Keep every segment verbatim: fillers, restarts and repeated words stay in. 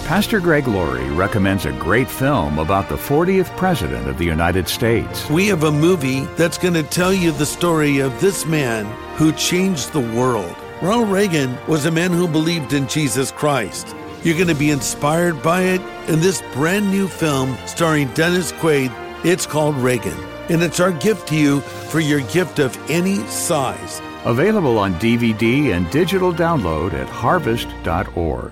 Pastor Greg Laurie recommends a great film about the fortieth President of the United States. We have a movie that's going to tell you the story of this man who changed the world. Ronald Reagan was a man who believed in Jesus Christ. You're going to be inspired by it in this brand new film starring Dennis Quaid. It's called Reagan, and it's our gift to you for your gift of any size. Available on D V D and digital download at harvest dot org.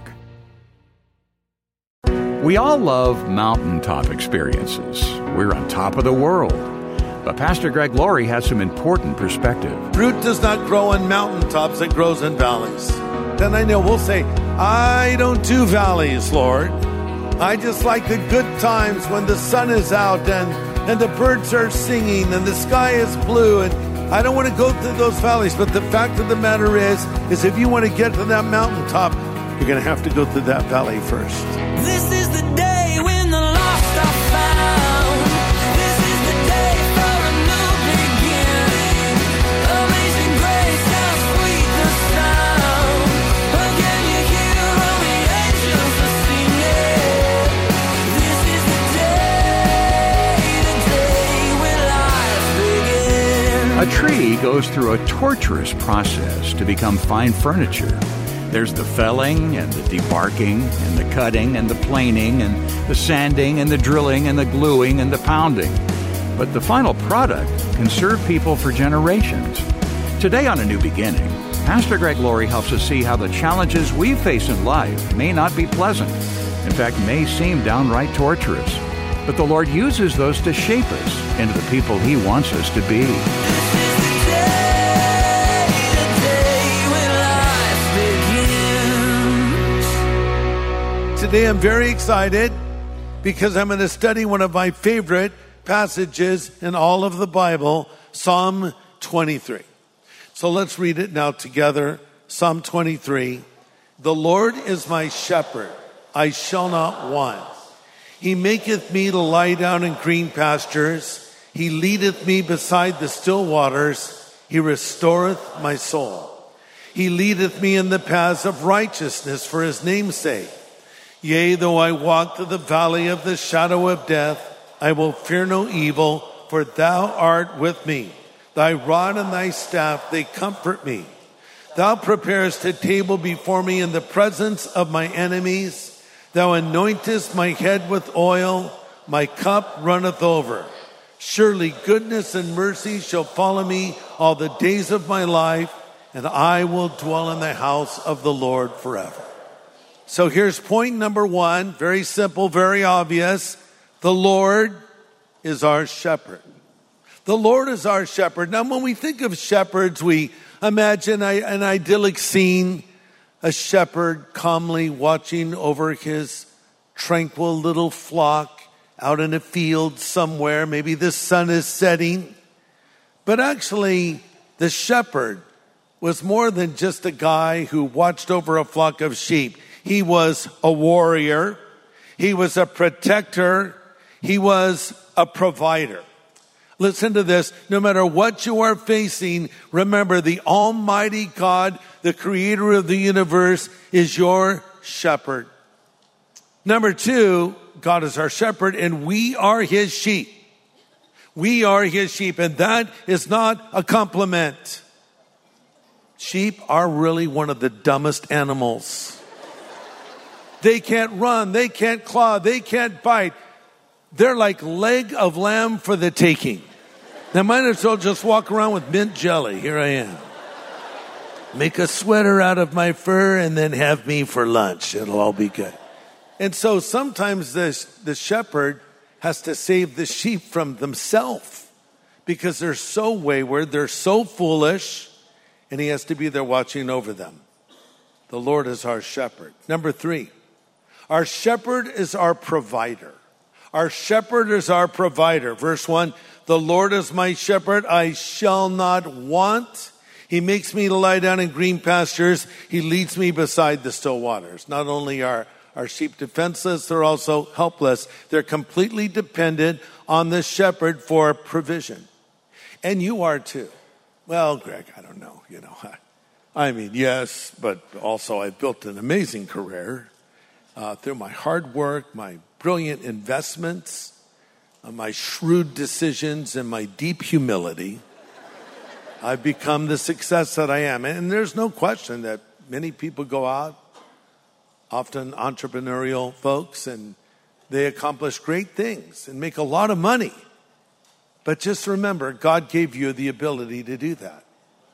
We all love mountaintop experiences. We're on top of the world. But Pastor Greg Laurie has some important perspective. Fruit does not grow on mountaintops, it grows in valleys. Then I know we'll say, I don't do valleys, Lord. I just like the good times when the sun is out and, and the birds are singing and the sky is blue, and I don't want to go through those valleys. But the fact of the matter is, is if you want to get to that mountaintop, you're going to have to go through that valley first. This is the day when the lost are found. This is the day for a new beginning. Amazing grace, how sweet the sound. Again you hear all the angels are singing. This is the day, the day when life begins. A tree goes through a torturous process to become fine furniture. There's the felling and the debarking and the cutting and the planing and the sanding and the drilling and the gluing and the pounding. But the final product can serve people for generations. Today on A New Beginning, Pastor Greg Laurie helps us see how the challenges we face in life may not be pleasant. In fact, may seem downright torturous. But the Lord uses those to shape us into the people He wants us to be. Today I'm very excited because I'm going to study one of my favorite passages in all of the Bible, Psalm twenty-three. So let's read it now together. Psalm twenty-three. The Lord is my shepherd, I shall not want. He maketh me to lie down in green pastures. He leadeth me beside the still waters. He restoreth my soul. He leadeth me in the paths of righteousness for His name's sake. Yea, though I walk through the valley of the shadow of death, I will fear no evil, for thou art with me. Thy rod and thy staff, they comfort me. Thou preparest a table before me in the presence of my enemies. Thou anointest my head with oil, my cup runneth over. Surely goodness and mercy shall follow me all the days of my life, and I will dwell in the house of the Lord forever. So here's point number one, very simple, very obvious. The Lord is our shepherd. The Lord is our shepherd. Now, when we think of shepherds, we imagine an idyllic scene, a shepherd calmly watching over his tranquil little flock out in a field somewhere. Maybe the sun is setting. But actually, the shepherd was more than just a guy who watched over a flock of sheep. He was a warrior. He was a protector. He was a provider. Listen to this. No matter what you are facing, remember the Almighty God, the creator of the universe, is your shepherd. Number two, God is our shepherd and we are His sheep. We are His sheep, and that is not a compliment. Sheep are really one of the dumbest animals. They can't run. They can't claw. They can't bite. They're like leg of lamb for the taking. Now, might as well just walk around with mint jelly. Here I am. Make a sweater out of my fur and then have me for lunch. It'll all be good. And so sometimes the, the shepherd has to save the sheep from themselves because they're so wayward, they're so foolish, and he has to be there watching over them. The Lord is our shepherd. Number three. Our shepherd is our provider. Our shepherd is our provider. Verse one, the Lord is my shepherd, I shall not want. He makes me to lie down in green pastures. He leads me beside the still waters. Not only are our sheep defenseless, they're also helpless. They're completely dependent on the shepherd for provision. And you are too. Well, Greg, I don't know, you know. I mean, yes, but also I've built an amazing career. uh, through my hard work, my brilliant investments, uh, my shrewd decisions, and my deep humility, I've become the success that I am. And there's no question that many people go out, often entrepreneurial folks, and they accomplish great things and make a lot of money. But just remember, God gave you the ability to do that.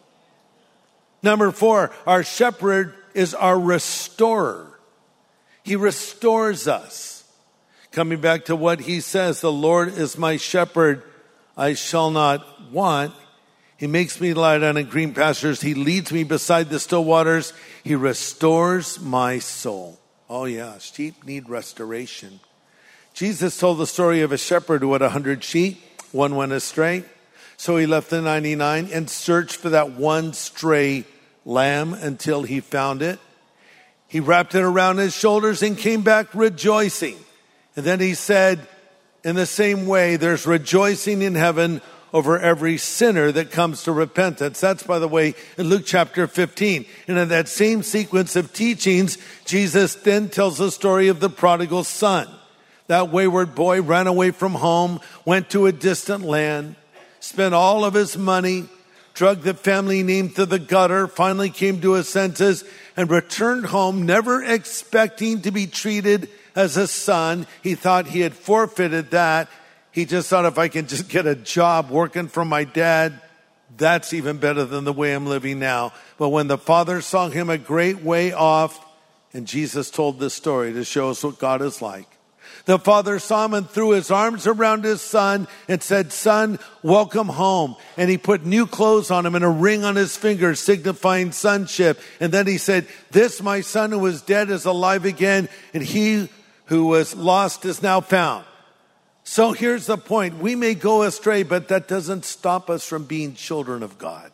Number four, our shepherd is our restorer. He restores us. Coming back to what he says, the Lord is my shepherd, I shall not want. He makes me lie down in green pastures. He leads me beside the still waters. He restores my soul. Oh yeah, sheep need restoration. Jesus told the story of a shepherd who had a hundred sheep. One went astray. So he left the ninety-nine and searched for that one stray lamb until he found it. He wrapped it around his shoulders and came back rejoicing. And then he said, in the same way, there's rejoicing in heaven over every sinner that comes to repentance. That's, by the way, in Luke chapter fifteen. And in that same sequence of teachings, Jesus then tells the story of the prodigal son. That wayward boy ran away from home, went to a distant land, spent all of his money, dragged the family name to the gutter, finally came to his senses, and returned home, never expecting to be treated as a son. He thought he had forfeited that. He just thought, if I can just get a job working for my dad, that's even better than the way I'm living now. But when the father saw him a great way off, and Jesus told this story to show us what God is like. The father saw him and threw his arms around his son and said, son, welcome home. And he put new clothes on him and a ring on his finger, signifying sonship. And then he said, this my son who was dead is alive again, and he who was lost is now found. So here's the point. We may go astray, but that doesn't stop us from being children of God.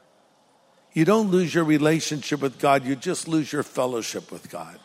You don't lose your relationship with God. You just lose your fellowship with God.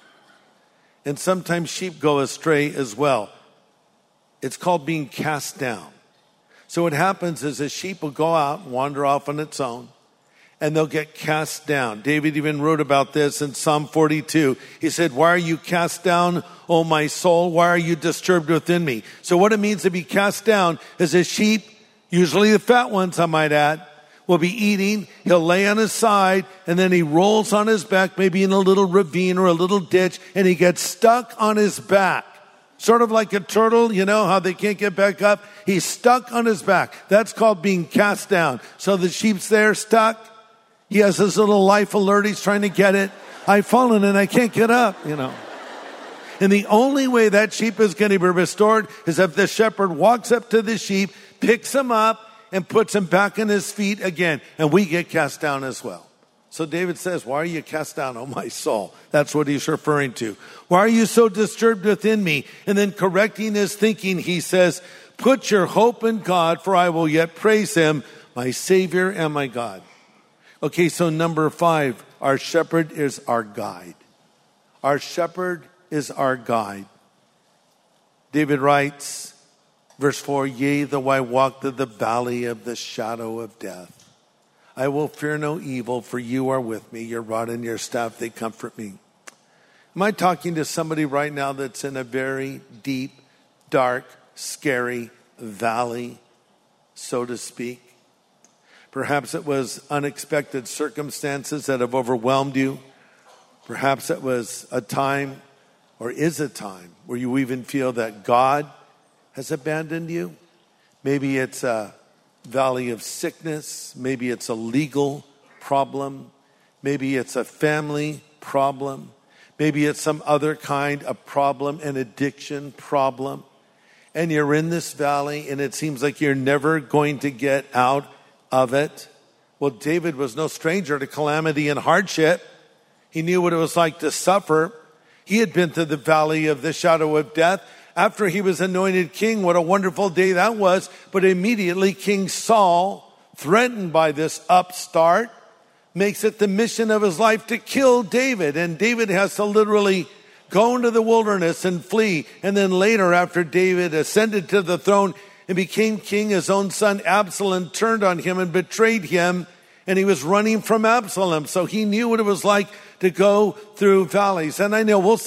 And sometimes sheep go astray as well. It's called being cast down. So what happens is a sheep will go out and wander off on its own, and they'll get cast down. David even wrote about this in Psalm forty-two. He said, why are you cast down, O my soul? Why are you disturbed within me? So what it means to be cast down is a sheep, usually the fat ones I might add, will be eating, he'll lay on his side, and then he rolls on his back, maybe in a little ravine or a little ditch, and he gets stuck on his back. Sort of like a turtle, you know, how they can't get back up. He's stuck on his back. That's called being cast down. So the sheep's there stuck. He has his little life alert. He's trying to get it. I've fallen and I can't get up, you know. And the only way that sheep is going to be restored is if the shepherd walks up to the sheep, picks him up, and puts him back on his feet again. And we get cast down as well. So David says, why are you cast down, O my soul? That's what he's referring to. Why are you so disturbed within me? And then correcting his thinking, he says, put your hope in God, for I will yet praise him, my Savior and my God. Okay, so number five, our shepherd is our guide. Our shepherd is our guide. David writes, verse four, yea, though I walk through the valley of the shadow of death, I will fear no evil, for you are with me. Your rod and your staff, they comfort me. Am I talking to somebody right now that's in a very deep, dark, scary valley, so to speak? Perhaps it was unexpected circumstances that have overwhelmed you. Perhaps it was a time, or is a time, where you even feel that God has abandoned you. Maybe it's a valley of sickness. Maybe it's a legal problem. Maybe it's a family problem. Maybe it's some other kind of problem, an addiction problem. And you're in this valley and it seems like you're never going to get out of it. Well, David was no stranger to calamity and hardship. He knew what it was like to suffer. He had been through the valley of the shadow of death. After he was anointed king, what a wonderful day that was. But immediately King Saul, threatened by this upstart, makes it the mission of his life to kill David. And David has to literally go into the wilderness and flee. And then later, after David ascended to the throne and became king, his own son Absalom turned on him and betrayed him. And he was running from Absalom. So he knew what it was like to go through valleys. And I know we'll say,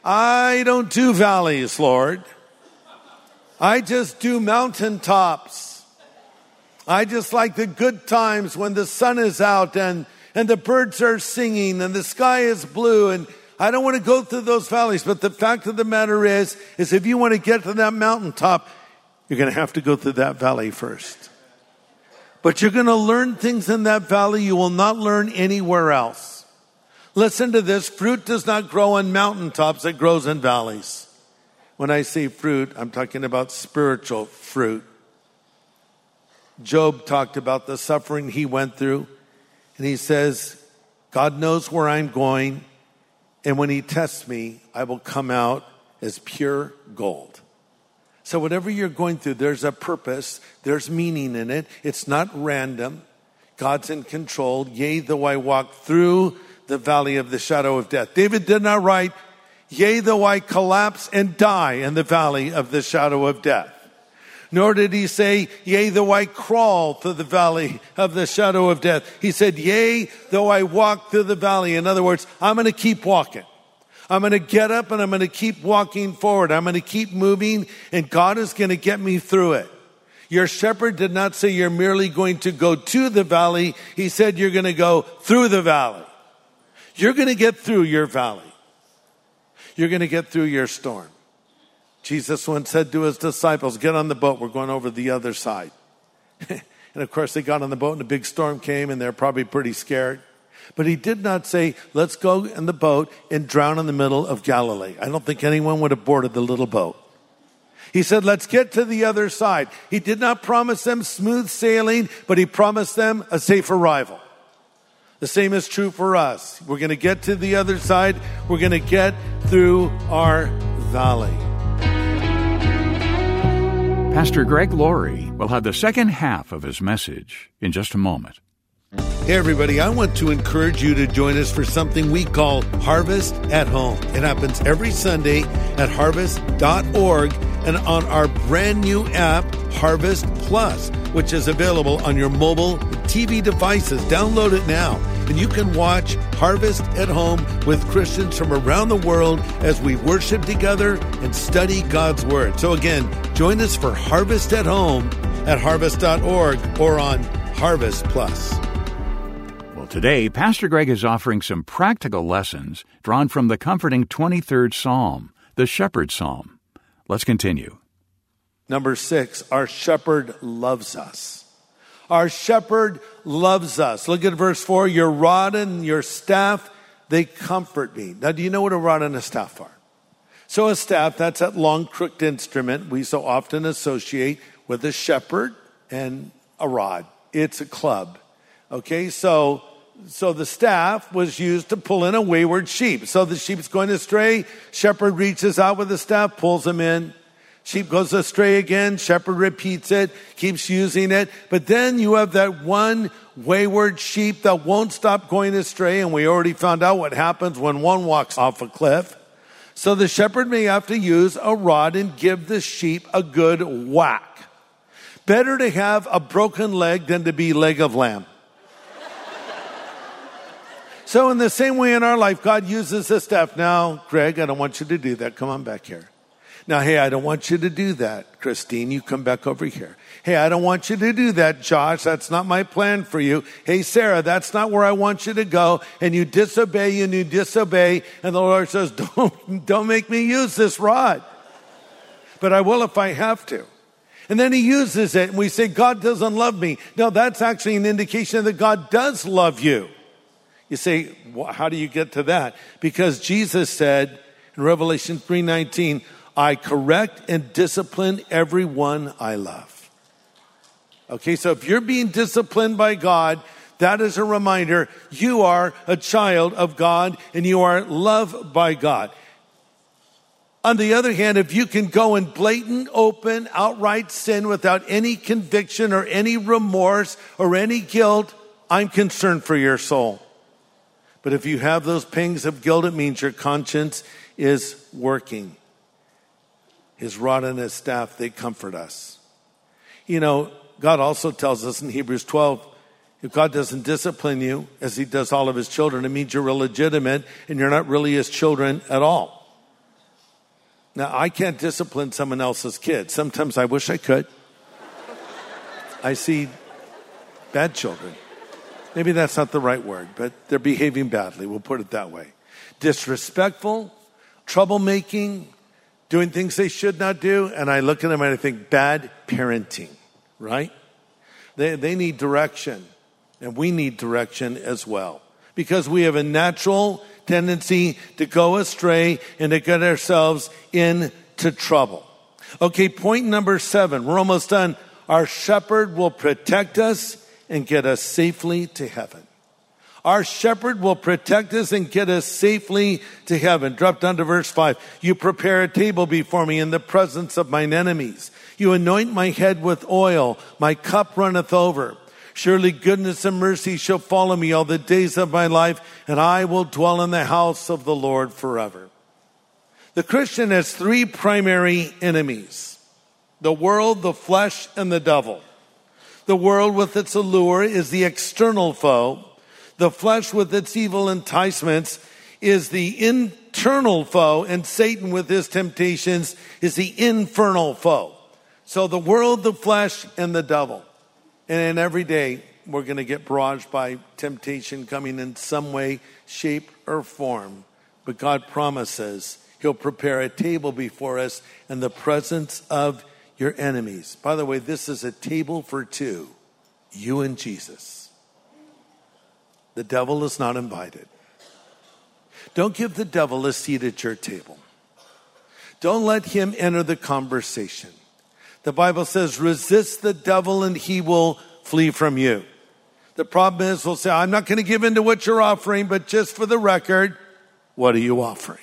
I don't do valleys, Lord. I just do mountaintops. I just like the good times when the sun is out and, and the birds are singing and the sky is blue, and I don't want to go through those valleys. But the fact of the matter is, is if you want to get to that mountaintop, you're going to have to go through that valley first. But you're going to learn things in that valley you will not learn anywhere else. Listen to this. Fruit does not grow on mountaintops. It grows in valleys. When I say fruit, I'm talking about spiritual fruit. Job talked about the suffering he went through. And he says, God knows where I'm going. And when he tests me, I will come out as pure gold. So whatever you're going through, there's a purpose. There's meaning in it. It's not random. God's in control. Yea, though I walk through the valley of the shadow of death. David did not write, yea, though I collapse and die in the valley of the shadow of death. Nor did he say, yea, though I crawl through the valley of the shadow of death. He said, yea, though I walk through the valley. In other words, I'm going to keep walking. I'm going to get up and I'm going to keep walking forward. I'm going to keep moving, and God is going to get me through it. Your shepherd did not say you're merely going to go to the valley. He said you're going to go through the valley. You're going to get through your valley. You're going to get through your storm. Jesus once said to his disciples, get on the boat. We're going over the other side. And of course, they got on the boat and a big storm came, and they're probably pretty scared. But he did not say, let's go in the boat and drown in the middle of Galilee. I don't think anyone would have boarded the little boat. He said, let's get to the other side. He did not promise them smooth sailing, but he promised them a safe arrival. The same is true for us. We're going to get to the other side. We're going to get through our valley. Pastor Greg Laurie will have the second half of his message in just a moment. Hey everybody, I want to encourage you to join us for something we call Harvest at Home. It happens every Sunday at harvest dot org and on our brand new app, Harvest Plus, which is available on your mobile T V devices. Download it now, and you can watch Harvest at Home with Christians from around the world as we worship together and study God's Word. So again, join us for Harvest at Home at harvest dot org or on Harvest Plus. Today, Pastor Greg is offering some practical lessons drawn from the comforting twenty-third Psalm, the Shepherd Psalm. Let's continue. Number six, our shepherd loves us. Our shepherd loves us. Look at verse four. Your rod and your staff, they comfort me. Now, do you know what a rod and a staff are? So a staff, that's that long crooked instrument we so often associate with a shepherd and a rod. It's a club. Okay, so... So the staff was used to pull in a wayward sheep. So the sheep's going astray. Shepherd reaches out with the staff, pulls him in. Sheep goes astray again. Shepherd repeats it, keeps using it. But then you have that one wayward sheep that won't stop going astray. And we already found out what happens when one walks off a cliff. So the shepherd may have to use a rod and give the sheep a good whack. Better to have a broken leg than to be leg of lamb. So in the same way in our life, God uses the staff. Now, Greg, I don't want you to do that. Come on back here. Now, hey, I don't want you to do that. Christine, you come back over here. Hey, I don't want you to do that, Josh. That's not my plan for you. Hey, Sarah, that's not where I want you to go. And you disobey and you disobey. And the Lord says, don't, don't make me use this rod. But I will if I have to. And then he uses it and we say, God doesn't love me. No, that's actually an indication that God does love you. You say, well, how do you get to that? Because Jesus said in Revelation three nineteen, I correct and discipline everyone I love. Okay, so if you're being disciplined by God, that is a reminder you are a child of God and you are loved by God. On the other hand, if you can go in blatant, open, outright sin without any conviction or any remorse or any guilt, I'm concerned for your soul. But if you have those pangs of guilt, it means your conscience is working. His rod and his staff, they comfort us. You know, God also tells us in Hebrews twelve, if God doesn't discipline you as he does all of his children, it means you're illegitimate and you're not really his children at all. Now, I can't discipline someone else's kid. Sometimes I wish I could. I see bad children. Maybe that's not the right word, but they're behaving badly. We'll put it that way. Disrespectful, troublemaking, doing things they should not do. And I look at them and I think, bad parenting, right? They, they need direction. And we need direction as well. Because we have a natural tendency to go astray and to get ourselves into trouble. Okay, point number seven. We're almost done. Our shepherd will protect us and get us safely to heaven. Our shepherd will protect us and get us safely to heaven. Drop down to verse five. You prepare a table before me in the presence of mine enemies. You anoint my head with oil. My cup runneth over. Surely goodness and mercy shall follow me all the days of my life, and I will dwell in the house of the Lord forever. The Christian has three primary enemies: the world, the flesh, and the devil. The world with its allure is the external foe. The flesh with its evil enticements is the internal foe. And Satan with his temptations is the infernal foe. So the world, the flesh, and the devil. And every day we're going to get barraged by temptation coming in some way, shape, or form. But God promises he'll prepare a table before us in the presence of your enemies. By the way, this is a table for two, you and Jesus. The devil is not invited. Don't give the devil a seat at your table. Don't let him enter the conversation. The Bible says, resist the devil and he will flee from you. The problem is, we'll say, I'm not going to give in to what you're offering, but just for the record, what are you offering?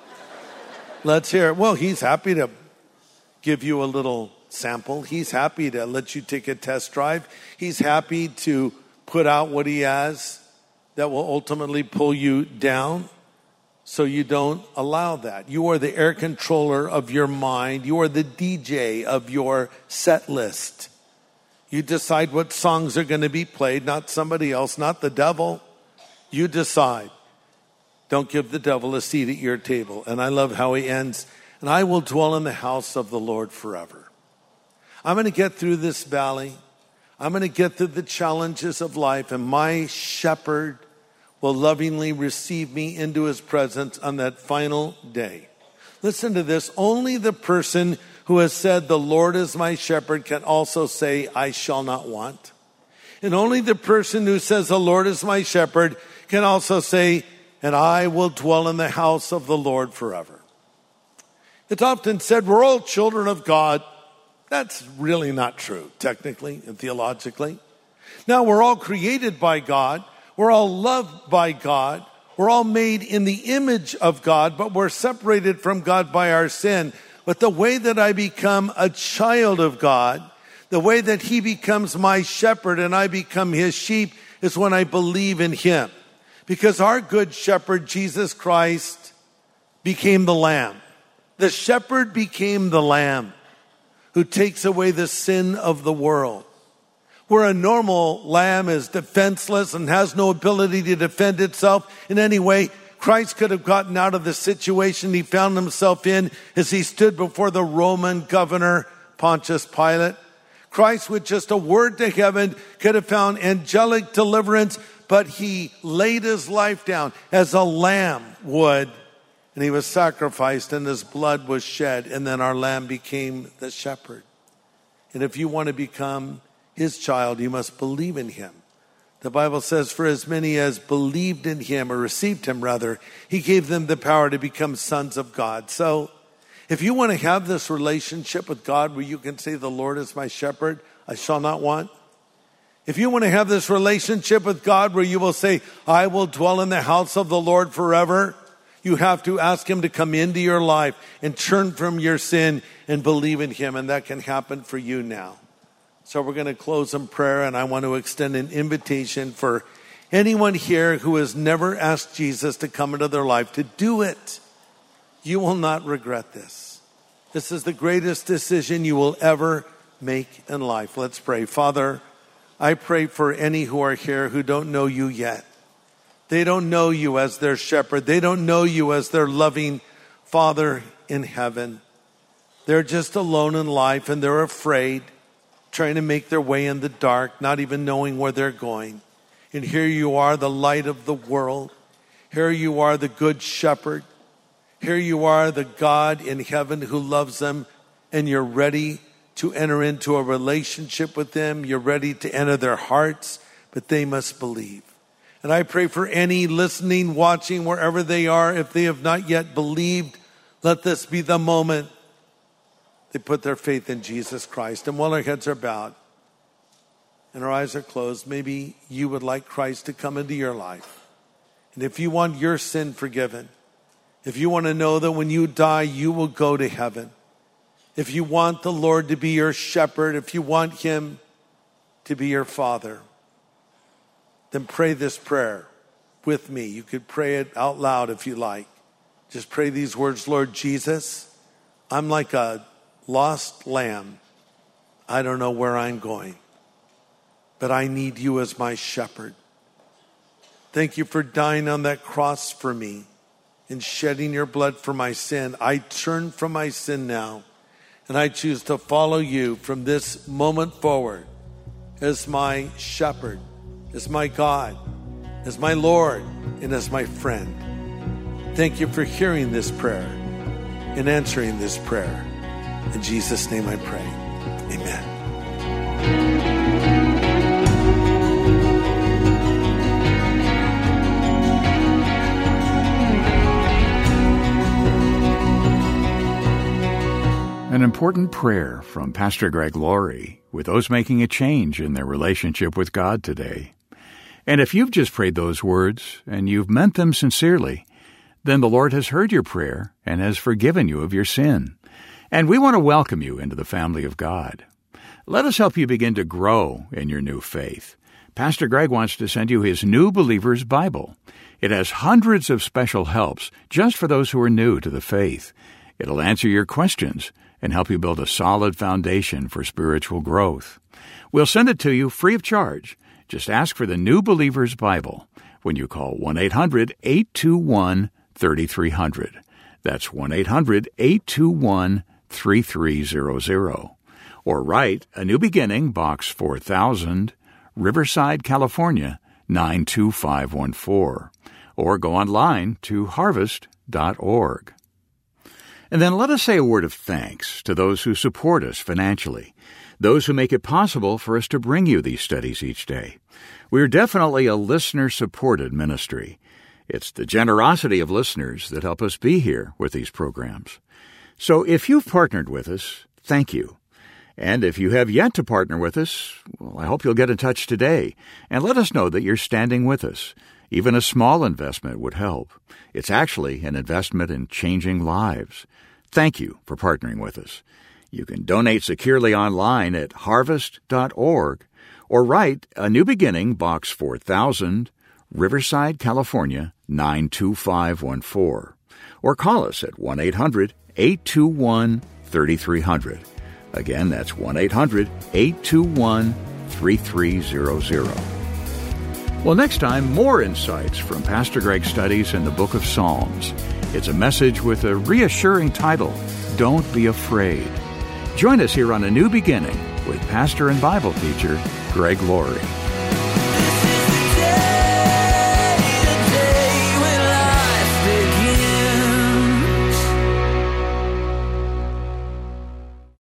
Let's hear it. Well, he's happy to give you a little sample. He's happy to let you take a test drive. He's happy to put out what he has that will ultimately pull you down. So you don't allow that. You are the air controller of your mind. You are the D J of your set list. You decide what songs are going to be played, not somebody else, not the devil. You decide. Don't give the devil a seat at your table. And I love how he ends. And I will dwell in the house of the Lord forever. I'm going to get through this valley. I'm going to get through the challenges of life. And my shepherd will lovingly receive me into his presence on that final day. Listen to this. Only the person who has said, the Lord is my shepherd, can also say, I shall not want. And only the person who says, the Lord is my shepherd, can also say, and I will dwell in the house of the Lord forever. It's often said we're all children of God. That's really not true, technically and theologically. Now, we're all created by God. We're all loved by God. We're all made in the image of God, but we're separated from God by our sin. But the way that I become a child of God, the way that he becomes my shepherd and I become his sheep, is when I believe in him. Because our good shepherd, Jesus Christ, became the lamb. The shepherd became the lamb who takes away the sin of the world. Where a normal lamb is defenseless and has no ability to defend itself in any way, Christ could have gotten out of the situation he found himself in as he stood before the Roman governor, Pontius Pilate. Christ, with just a word to heaven, could have found angelic deliverance, but he laid his life down as a lamb would, and he was sacrificed and his blood was shed, and then our lamb became the shepherd. And if you want to become his child, you must believe in him. The Bible says, for as many as believed in him, or received him rather, he gave them the power to become sons of God. So if you want to have this relationship with God where you can say, the Lord is my shepherd, I shall not want. If you want to have this relationship with God where you will say, I will dwell in the house of the Lord forever, you have to ask him to come into your life and turn from your sin and believe in him. And that can happen for you now. So we're going to close in prayer, and I want to extend an invitation for anyone here who has never asked Jesus to come into their life to do it. You will not regret this. This is the greatest decision you will ever make in life. Let's pray. Father, I pray for any who are here who don't know you yet. They don't know you as their shepherd. They don't know you as their loving Father in heaven. They're just alone in life and they're afraid, trying to make their way in the dark, not even knowing where they're going. And here you are, the light of the world. Here you are, the good shepherd. Here you are, the God in heaven who loves them, and you're ready to enter into a relationship with them. You're ready to enter their hearts, but they must believe. And I pray for any listening, watching, wherever they are, if they have not yet believed, let this be the moment they put their faith in Jesus Christ. And while our heads are bowed and our eyes are closed, maybe you would like Christ to come into your life. And if you want your sin forgiven, if you want to know that when you die, you will go to heaven, if you want the Lord to be your shepherd, if you want him to be your father, then pray this prayer with me. You could pray it out loud if you like. Just pray these words: Lord Jesus, I'm like a lost lamb. I don't know where I'm going, but I need you as my shepherd. Thank you for dying on that cross for me and shedding your blood for my sin. I turn from my sin now, and I choose to follow you from this moment forward as my shepherd, as my God, as my Lord, and as my friend. Thank you for hearing this prayer and answering this prayer. In Jesus' name I pray. Amen. An important prayer from Pastor Greg Laurie with those making a change in their relationship with God today. And if you've just prayed those words and you've meant them sincerely, then the Lord has heard your prayer and has forgiven you of your sin. And we want to welcome you into the family of God. Let us help you begin to grow in your new faith. Pastor Greg wants to send you his New Believer's Bible. It has hundreds of special helps just for those who are new to the faith. It'll answer your questions and help you build a solid foundation for spiritual growth. We'll send it to you free of charge. Just ask for the New Believer's Bible when you call one eight hundred, eight two one, three three zero zero. That's one eight hundred, eight two one, three three zero zero. Or write A New Beginning, Box four thousand, Riverside, California, nine two five one four. Or go online to harvest dot org. And then let us say a word of thanks to those who support us financially, those who make it possible for us to bring you these studies each day. We're definitely a listener-supported ministry. It's the generosity of listeners that help us be here with these programs. So if you've partnered with us, thank you. And if you have yet to partner with us, well, I hope you'll get in touch today and let us know that you're standing with us. Even a small investment would help. It's actually an investment in changing lives. Thank you for partnering with us. You can donate securely online at harvest dot org or write A New Beginning, Box four thousand, Riverside, California, nine two five one four. Or call us at one eight hundred, eight two one, three three zero zero. Again, that's one eight hundred, eight two one, three three zero zero. Well, next time, more insights from Pastor Greg's studies in the book of Psalms. It's a message with a reassuring title, Don't Be Afraid. Join us here on A New Beginning with pastor and Bible teacher Greg Laurie.